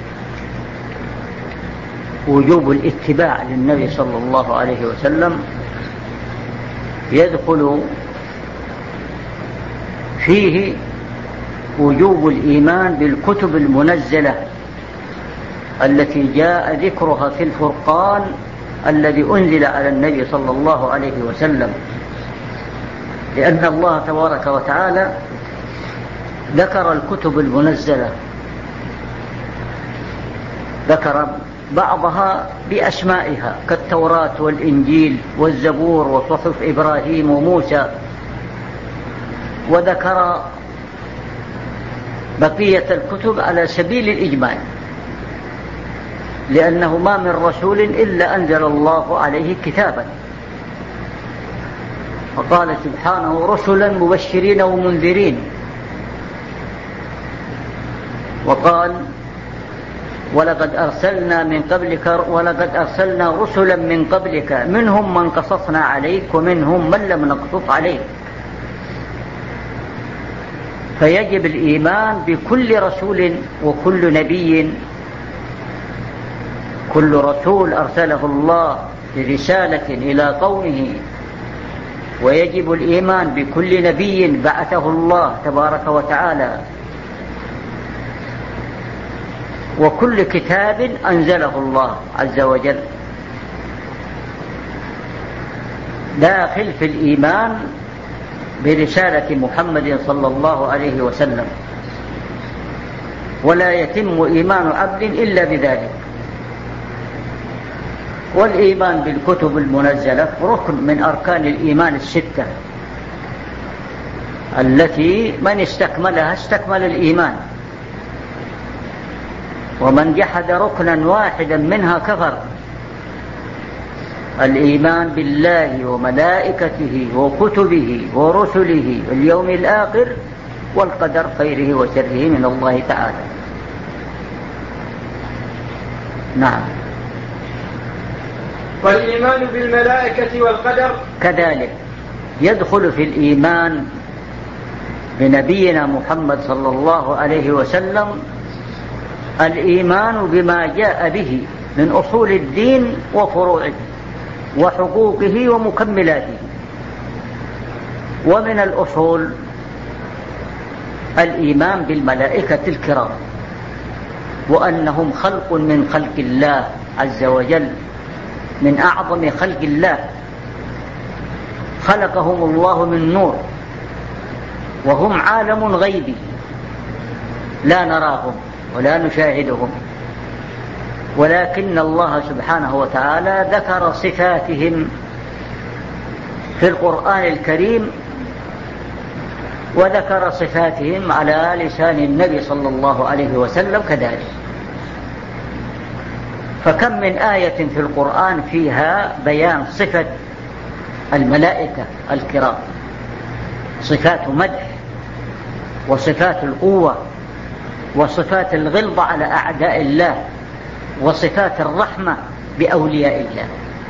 وجوب الاتباع للنبي صلى الله عليه وسلم. يدخل فيه وجوب الإيمان بالكتب المنزلة التي جاء ذكرها في الفرقان الذي أنزل على النبي صلى الله عليه وسلم، لأن الله تبارك وتعالى ذكر الكتب المنزلة، ذكر بعضها بأسمائها كالتوراة والإنجيل والزبور وصحف إبراهيم وموسى، وذكر بقية الكتب على سبيل الإجمال، لأنه ما من رسول إلا أنزل الله عليه كتابا. وقال سبحانه: رسلا مبشرين ومنذرين. وقال: ولقد أرسلنا رسلا من قبلك منهم من قصصنا عليك ومنهم من لم نقصص عليك. فيجب الإيمان بكل رسول وكل نبي، كل رسول أرسله الله برسالة إلى قومه، ويجب الإيمان بكل نبي بعثه الله تبارك وتعالى، وكل كتاب أنزله الله عز وجل. داخل في الإيمان برسالة محمد صلى الله عليه وسلم. ولا يتم إيمان عبد إلا بذلك. والإيمان بالكتب المنزلة ركن من أركان الإيمان الستة التي من استكملها استكمل الإيمان، ومن جحد ركنا واحدا منها كفر. الإيمان بالله وملائكته وكتبه ورسله واليوم الآخر والقدر خيره وشره من الله تعالى. نعم. والإيمان بالملائكة والقدر كذلك يدخل في الإيمان بنبينا محمد صلى الله عليه وسلم الإيمان بما جاء به من أصول الدين وفروعه وحقوقه ومكملاته. ومن الأصول الإيمان بالملائكة الكرام، وأنهم خلق من خلق الله عز وجل، من أعظم خلق الله، خلقهم الله من نور، وهم عالم غيبي لا نراهم ولا نشاهدهم، ولكن الله سبحانه وتعالى ذكر صفاتهم في القرآن الكريم، وذكر صفاتهم على لسان النبي صلى الله عليه وسلم كذلك. فكم من آية في القرآن فيها بيان صفة الملائكة الكرام، صفات مدح وصفات القوة وصفات الغلظة على أعداء الله وصفات الرحمة بأولياء الله.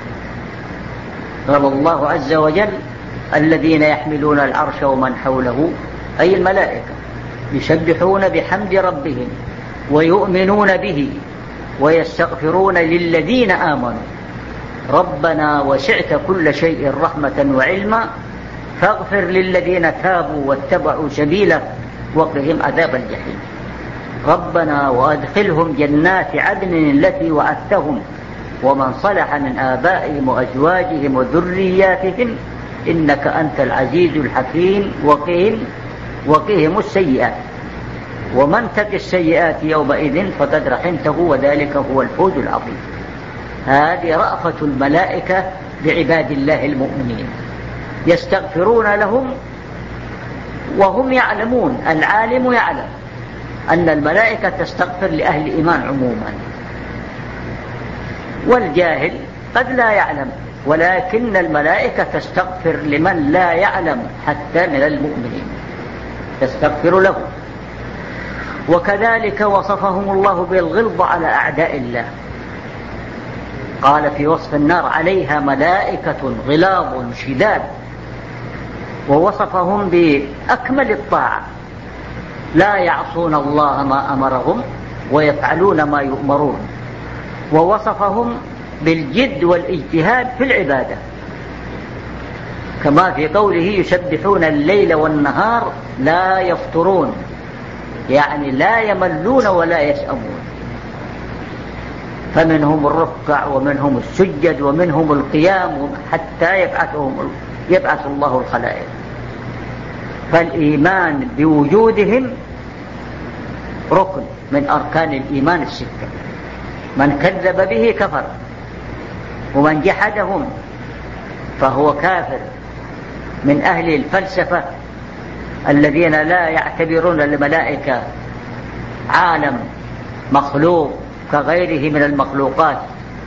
قال الله عز وجل: الذين يحملون العرش ومن حوله، أي الملائكة، يسبحون بحمد ربهم ويؤمنون به ويستغفرون للذين آمنوا ربنا وسعت كل شيء رحمة وعلما فاغفر للذين تابوا واتبعوا سبيلك وقهم عذاب الجحيم ربنا وأدخلهم جنات عدن التي وعدتهم ومن صلح من آبائهم وأزواجهم وذرياتهم إنك أنت العزيز الحكيم وقهم السيئات ومن تق السيئات يومئذ فقد رحمته وذلك هو الفوز العظيم. هذه رأفة الملائكة بعباد الله المؤمنين، يستغفرون لهم وهم يعلمون، العالم يعلم أن الملائكة تستغفر لأهل الإيمان عموما، والجاهل قد لا يعلم، ولكن الملائكة تستغفر لمن لا يعلم حتى من المؤمنين، تستغفر له. وكذلك وصفهم الله بالغلظة على أعداء الله، قال في وصف النار: عليها ملائكة غلاظ شداد. ووصفهم بأكمل الطاعة، لا يعصون الله ما أمرهم ويفعلون ما يؤمرون. ووصفهم بالجد والاجتهاد في العبادة، كما في قوله: يسبحون الليل والنهار لا يفطرون، يعني لا يملون ولا يسأمون. فمنهم الركع ومنهم السجد ومنهم القيام حتى يبعث الله الخلائق. فالإيمان بوجودهم ركن من أركان الإيمان الستة، من كذب به كفر، ومن جحدهم فهو كافر، من أهل الفلسفة الذين لا يعتبرون الملائكة عالم مخلوق كغيره من المخلوقات.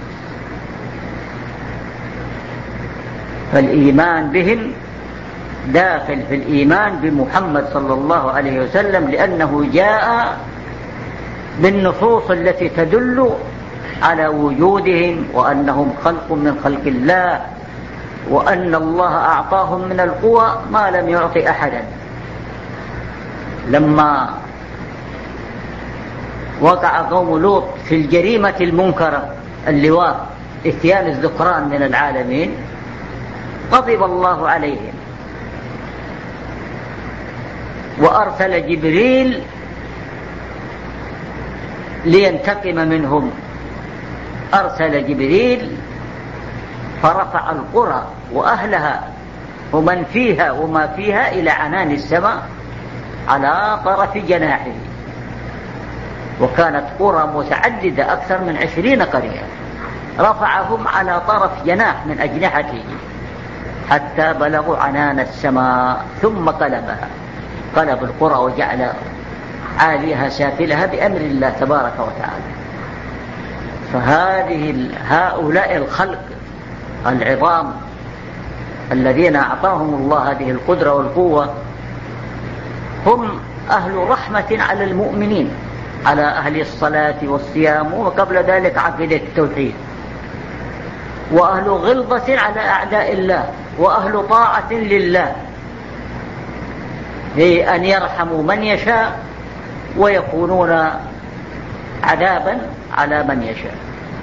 فالإيمان بهم داخل في الإيمان بمحمد صلى الله عليه وسلم، لأنه جاء بالنصوص التي تدل على وجودهم وأنهم خلق من خلق الله، وأن الله أعطاهم من القوى ما لم يعط أحدا. لما وقع قوم لوط في الجريمة المنكرة اللواط، إتيان الذكران من العالمين، غضب الله عليهم وأرسل جبريل لينتقم منهم. أرسل جبريل فرفع القرى وأهلها ومن فيها وما فيها إلى عنان السماء على طرف جناحه، وكانت قرى متعددة أكثر من 20 قرية، رفعهم على طرف جناح من أجنحته حتى بلغوا عنان السماء، ثم قلبها، قلب القرى وجعل عاليها سافلها بأمر الله تبارك وتعالى. هؤلاء الخلق العظام الذين أعطاهم الله هذه القدرة والقوة هم أهل رحمة على المؤمنين، على أهل الصلاة والصيام، وقبل ذلك عقيدة التوحيد، وأهل غلظة على أعداء الله، وأهل طاعة لله، بأن يرحموا من يشاء ويكونون عذابا على من يشاء.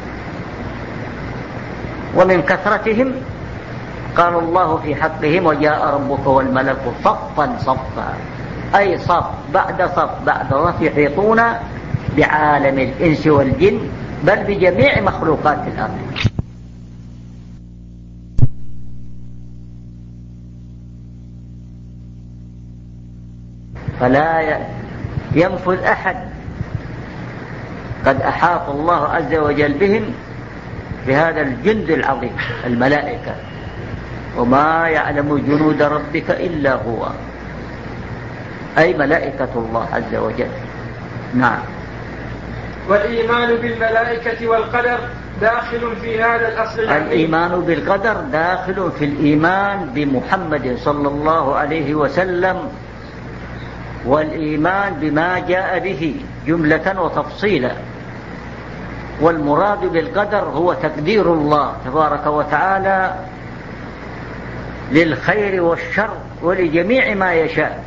ومن كثرتهم قال الله في حقهم: وجاء ربك والملك صفا صفا، أي صف بعد صف بعد صف، يحيطون بعالم الإنس والجن، بل بجميع مخلوقات الأرض. فلا ينفذ أحد، قد أحاط الله عز وجل بهم بهذا الجند العظيم الملائكة، وما يعلم جنود ربك إلا هو، أي ملائكة الله عز وجل. نعم. والإيمان بالملائكة والقدر داخل في هذا الأصل العظيم. الإيمان بالقدر داخل في الإيمان بمحمد صلى الله عليه وسلم، والإيمان بما جاء به جملة وتفصيلا. والمراد بالقدر هو تقدير الله تبارك وتعالى للخير والشر ولجميع ما يشاء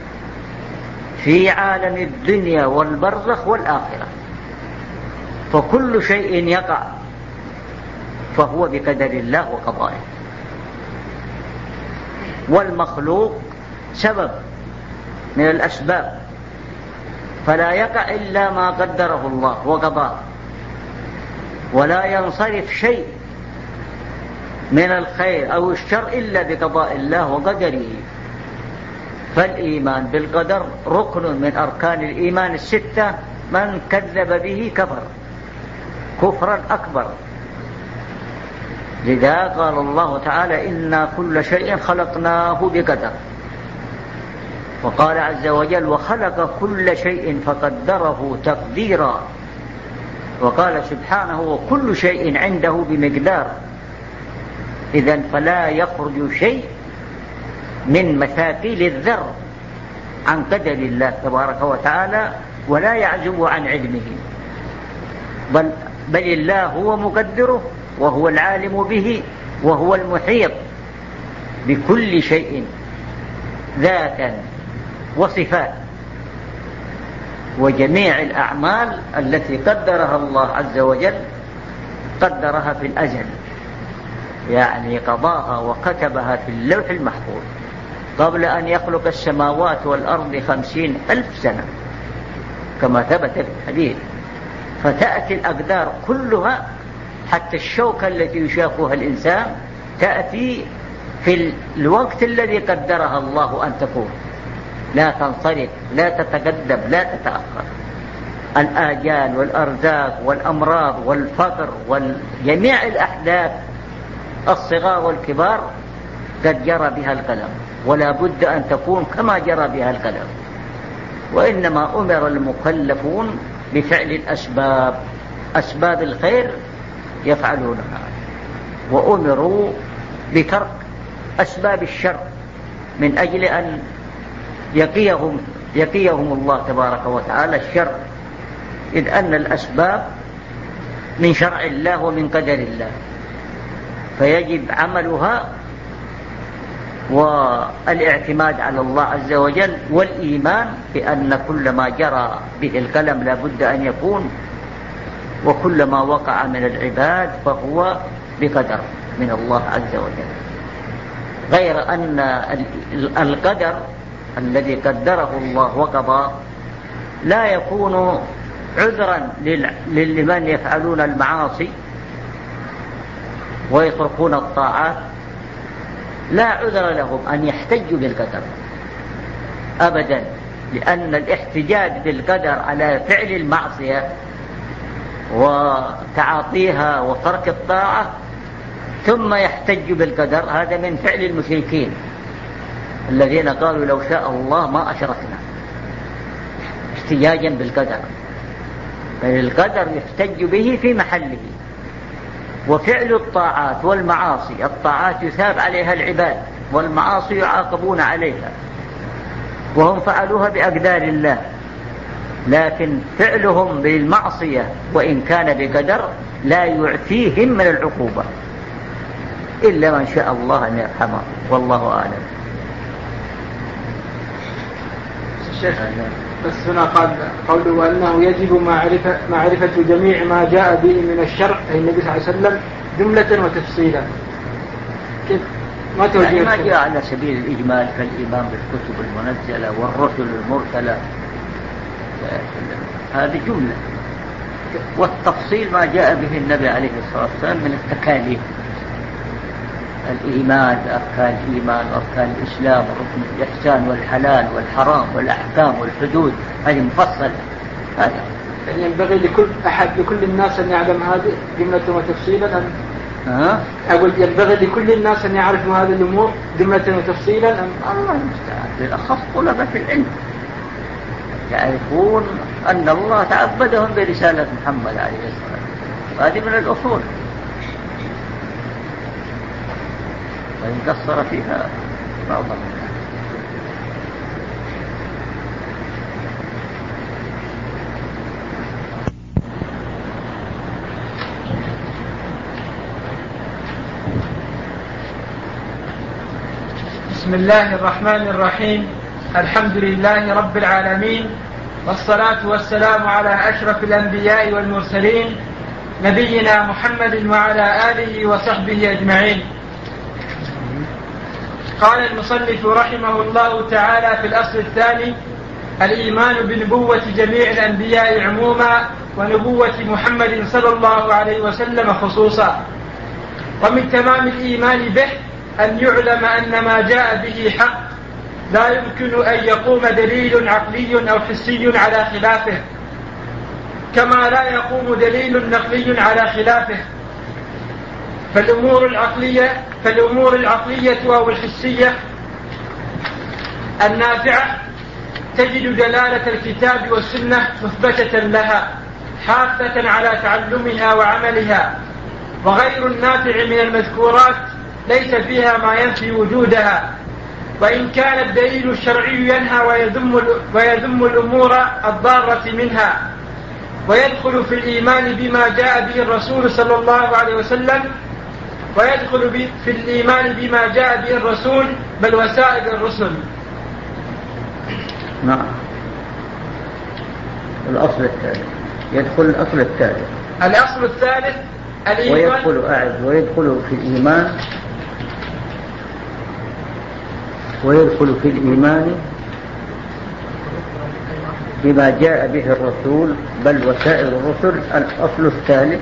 في عالم الدنيا والبرزخ والآخرة. فكل شيء يقع فهو بقدر الله وقضائه، والمخلوق سبب من الأسباب، فلا يقع إلا ما قدره الله وقضاه، ولا ينصرف شيء من الخير أو الشر إلا بقضاء الله وقدره. فالإيمان بالقدر ركن من أركان الإيمان الستة، من كذب به كفر كفرا أكبر. لذا قال الله تعالى: إنا كل شيء خلقناه بقدر. وقال عز وجل: وخلق كل شيء فقدره تقديرا. وقال سبحانه: وكل شيء عنده بمقدار. إذن فلا يخرج شيء من مثاقيل الذر عن قدر الله تبارك وتعالى، ولا يعزب عن علمه، بل الله هو مقدره، وهو العالم به، وهو المحيط بكل شيء ذاتا وصفات. وجميع الأعمال التي قدرها الله عز وجل قدرها في الأزل، يعني قضاها وكتبها في اللوح المحفوظ قبل أن يخلق السماوات والأرض 50,000 سنة كما ثبت في الحديث. فتأتي الأقدار كلها، حتى الشوكة التي يشاكها الإنسان تأتي في الوقت الذي قدرها الله أن تكون، لا تنصرف، لا تتقدم، لا تتأخر. الآجال والأرزاق والأمراض والفقر وجميع الأحداث الصغار والكبار قد جرى بها القلم، ولا بد أن تكون كما جرى بها القلم. وإنما أمر المكلفون بفعل الأسباب، أسباب الخير يفعلونها، وأمروا بترك أسباب الشر من أجل أن يقيهم الله تبارك وتعالى الشر، إذ أن الأسباب من شرع الله ومن قدر الله، فيجب عملها والاعتماد على الله عز وجل، والإيمان بأن كل ما جرى به القلم لا بد أن يكون، وكل ما وقع من العباد فهو بقدر من الله عز وجل. غير أن القدر الذي قدره الله وقضى لا يكون عذرا لمن يفعلون المعاصي ويتركون الطاعات، لا عذر لهم أن يحتجوا بالقدر أبدا، لأن الاحتجاج بالقدر على فعل المعصية وتعاطيها وترك الطاعة ثم يحتج بالقدر، هذا من فعل المشركين الذين قالوا لو شاء الله ما أشركنا، احتجاجا بالقدر. بل القدر يحتج به في محله. وفعل الطاعات والمعاصي، الطاعات يثاب عليها العباد والمعاصي يعاقبون عليها، وهم فعلوها بأقدار الله، لكن فعلهم بالمعصية وإن كان بقدر لا يعفيهم من العقوبة إلا من شاء الله أن يرحمه، والله أعلم. الشيخ بس هنا قال قوله أنه يجب معرفة جميع ما جاء به من الشرع أي النبي صلى الله عليه وسلم جملة وتفصيلا، كيف ما توجيه؟ يعني ما جاء على سبيل الإجمال كالإيمان بالكتب المنزلة والرسل المرسلة، هذه جملة. والتفصيل ما جاء به النبي عليه الصلاة والسلام من التكاليف، الإيمان، أركان الإيمان وأركان الإسلام وركن الإحسان والحلال والحرام والأحكام والحدود، هذه مفصلة. هذا يعني ينبغي لكل الناس أن يعلم هذه جملة وتفصيلا. أقول ينبغي لكل الناس أن يعرفوا هذه الأمور جملة وتفصيلا. الله المستعان، بالأخص طلبة العلم يعرفون أن الله تعبدهم برسالة محمد عليه الصلاة والسلام، هذه من الأصول، وإن قصر فيها بعض منها. بسم الله الرحمن الرحيم. الحمد لله رب العالمين، والصلاة والسلام على أشرف الأنبياء والمرسلين نبينا محمد وعلى آله وصحبه أجمعين. قال المصنف رحمه الله تعالى في الأصل الثاني: الإيمان بنبوة جميع الأنبياء عموما ونبوة محمد صلى الله عليه وسلم خصوصا. ومن تمام الإيمان به أن يعلم أن ما جاء به حق، لا يمكن أن يقوم دليل عقلي أو حسي على خلافه، كما لا يقوم دليل نقلي على خلافه. فالأمور العقلية أو الحسية النافعة تجد دلالة الكتاب والسنة مثبتة لها حاثة على تعلمها وعملها، وغير النافع من المذكورات ليس فيها ما ينفي وجودها، وإن كان الدليل الشرعي ينهى ويذم الأمور الضارة منها. ويدخل في الإيمان بما جاء به الرسول صلى الله عليه وسلم، ويدخل في الإيمان بما جاء به الرسول بل وسائر الرسل. نعم. الأصل الثالث يدخل الأصل الثالث. الأصل الثالث الإيمان. ويدخل في الإيمان بما جاء به الرسول بل وسائر الرسل. الأصل الثالث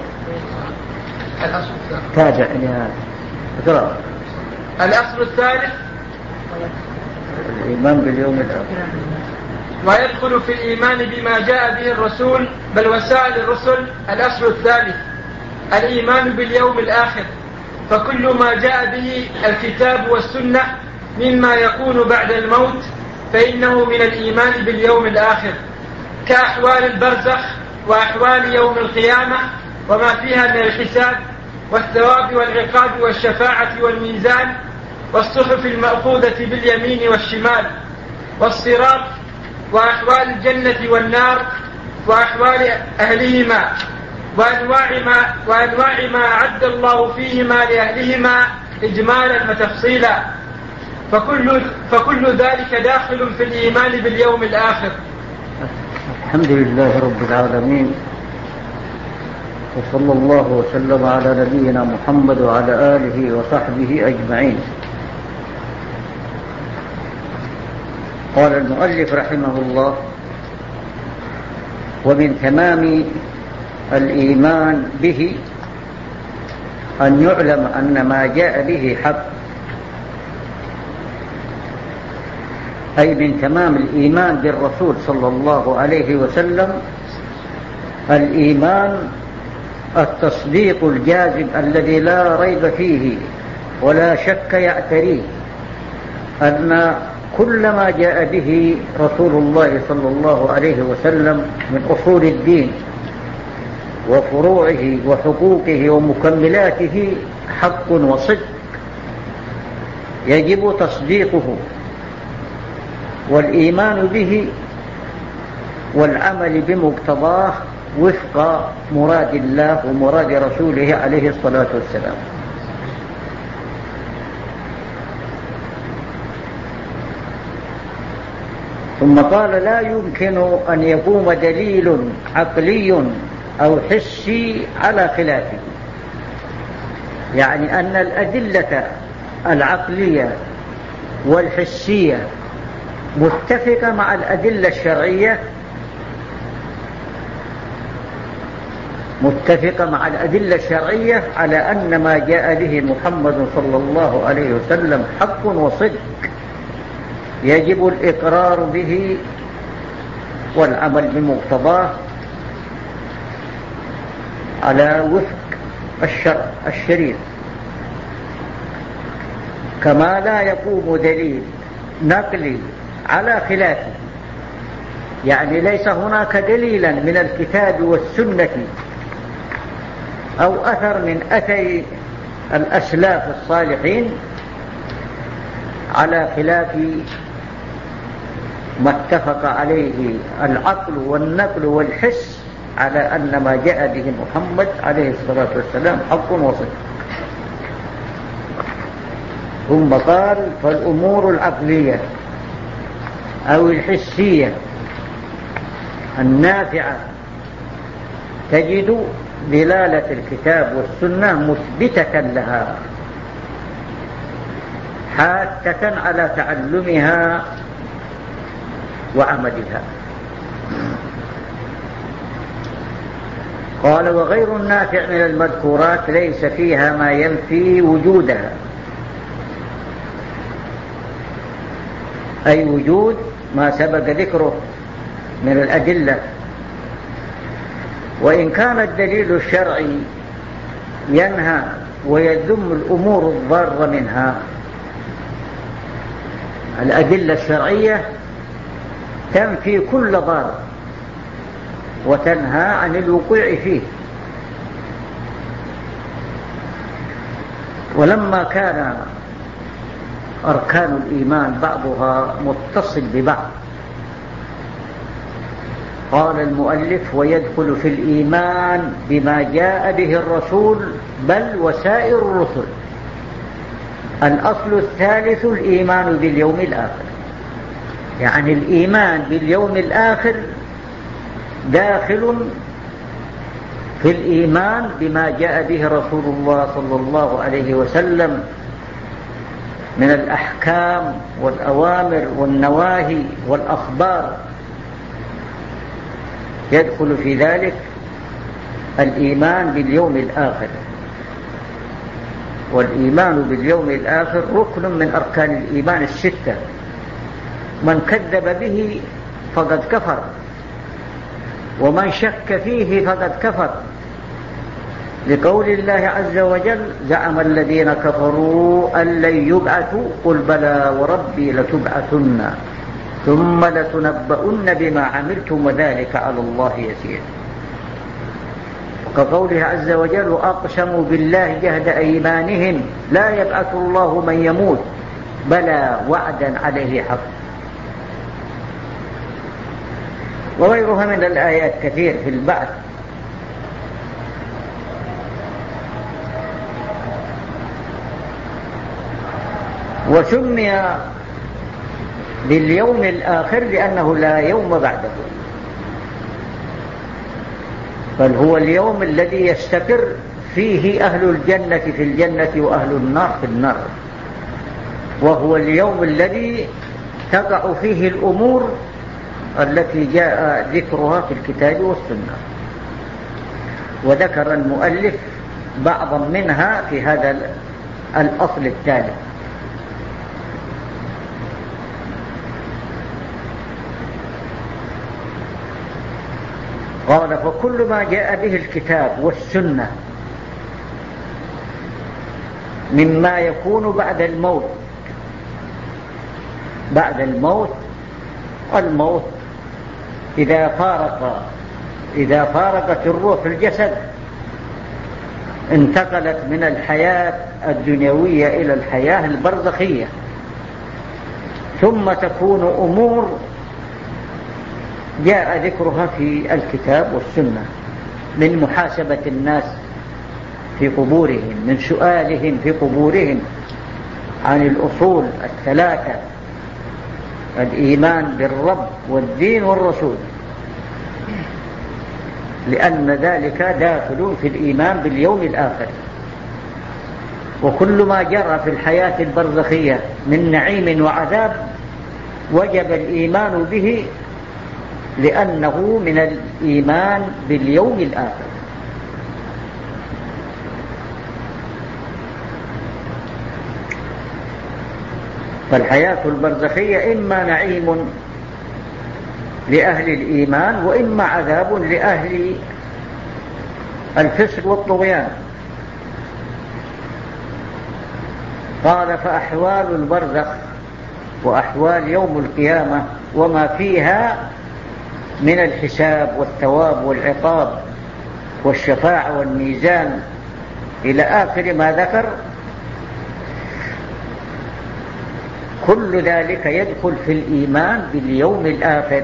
تابع لهذا. الأصل الثالث الإيمان باليوم الآخر. ويدخل في الإيمان بما جاء به الرسول بل وسائر الرسل. الأصل الثالث الإيمان باليوم الآخر، فكل ما جاء به الكتاب والسنة مما يكون بعد الموت فإنه من الإيمان باليوم الآخر، كأحوال البرزخ وأحوال يوم القيامة وما فيها من الحساب والثواب والعقاب والشفاعة والميزان والصحف المأخوذة باليمين والشمال والصراط وأحوال الجنة والنار وأحوال أهلهما وأنواع ما أعد الله فيهما لأهلهما إجمالا وتفصيلا، فكل ذلك داخل في الإيمان باليوم الآخر. الحمد لله رب العالمين، وصلى الله وسلم على نبينا محمد وعلى آله وصحبه أجمعين. قال المؤلف رحمه الله: ومن تمام الإيمان به أن يعلم أن ما جاء به حق، أي من تمام الإيمان بالرسول صلى الله عليه وسلم الإيمان التصديق الجازم الذي لا ريب فيه ولا شك يعتريه أن كل ما جاء به رسول الله صلى الله عليه وسلم من أصول الدين وفروعه وحقوقه ومكملاته حق وصدق يجب تصديقه والإيمان به والعمل بمقتضاه وفق مراد الله ومراد رسوله عليه الصلاة والسلام. ثم قال لا يمكن أن يقوم دليل عقلي أو حسي على خلافه، يعني أن الأدلة العقلية والحسية متفقة مع الأدلة الشرعية، متفقة مع الأدلة الشرعية على أن ما جاء به محمد صلى الله عليه وسلم حق وصدق يجب الإقرار به والعمل بمقتضاه على وفق الشرع الشريف. كما لا يقوم دليل نقلي على خلافه، يعني ليس هناك دليلا من الكتاب والسنة أو أثر من أثر الأسلاف الصالحين على خلاف ما اتفق عليه العقل والنقل والحس على أن ما جاء به محمد عليه الصلاة والسلام حق وصدق. ثم قال فالأمور العقلية أو الحسية النافعة تجد دلالة الكتاب والسنة مثبتة لها حاثة على تعلمها وعملها. قال وغير النافع من المذكورات ليس فيها ما ينفي وجودها، أي وجود ما سبق ذكره من الأدلة. وإن كان الدليل الشرعي ينهى ويذم الأمور الضارة منها، الأدلة الشرعية تنفي كل ضار وتنهى عن الوقوع فيه. ولما كان أركان الإيمان بعضها متصل ببعض قال المؤلف ويدخل في الإيمان بما جاء به الرسول بل وسائر الرسل. الأصل الثالث الإيمان باليوم الآخر، يعني الإيمان باليوم الآخر داخل في الإيمان بما جاء به رسول الله صلى الله عليه وسلم من الأحكام والأوامر والنواهي والأخبار. يدخل في ذلك الإيمان باليوم الآخر، والإيمان باليوم الآخر ركن من أركان الإيمان الستة، من كذب به فقد كفر، ومن شك فيه فقد كفر، لقول الله عز وجل زعم الذين كفروا أن لن يبعثوا قل بلى وربي لتبعثن ثم لتنبؤن بما عملتم وذلك على الله يسير. وكقوله عز وجل وأقسموا بالله جهد أيمانهم لا يبعث الله من يموت بلى وعدا عليه حق. وغيرها من الآيات كثير في البعث. وسمي باليوم الآخر لأنه لا يوم بعده، بل هو اليوم الذي يستقر فيه أهل الجنة في الجنة وأهل النار في النار، وهو اليوم الذي تقع فيه الأمور التي جاء ذكرها في الكتاب والسنة. وذكر المؤلف بعضا منها في هذا الأصل التالي. قال فكل ما جاء به الكتاب والسنة مما يكون بعد الموت، بعد الموت، الموت إذا فارقت الروح الجسد انتقلت من الحياة الدنيوية إلى الحياة البرزخية، ثم تكون أمور جاء ذكرها في الكتاب والسنة من محاسبة الناس في قبورهم، من سؤالهم في قبورهم عن الأصول الثلاثة: الإيمان بالرب والدين والرسول، لأن ذلك داخل في الإيمان باليوم الآخر. وكل ما جرى في الحياة البرزخية من نعيم وعذاب وجب الإيمان به، لأنه من الإيمان باليوم الآخر. فالحياة البرزخية إما نعيم لأهل الإيمان وإما عذاب لأهل الفسق والطغيان. قال فأحوال البرزخ وأحوال يوم القيامة وما فيها من الحساب والثواب والعقاب والشفاعة والميزان إلى آخر ما ذكر، كل ذلك يدخل في الإيمان باليوم الآخر.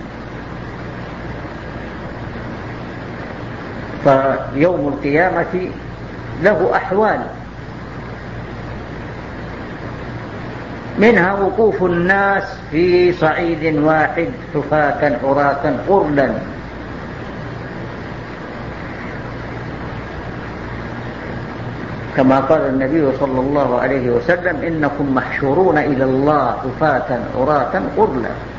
فيوم القيامة له أحوال، منها وقوف الناس في صعيد واحد حفاة عراة غرلا، كما قال النبي صلى الله عليه وسلم: إنكم محشورون إلى الله حفاة عراة غرلا.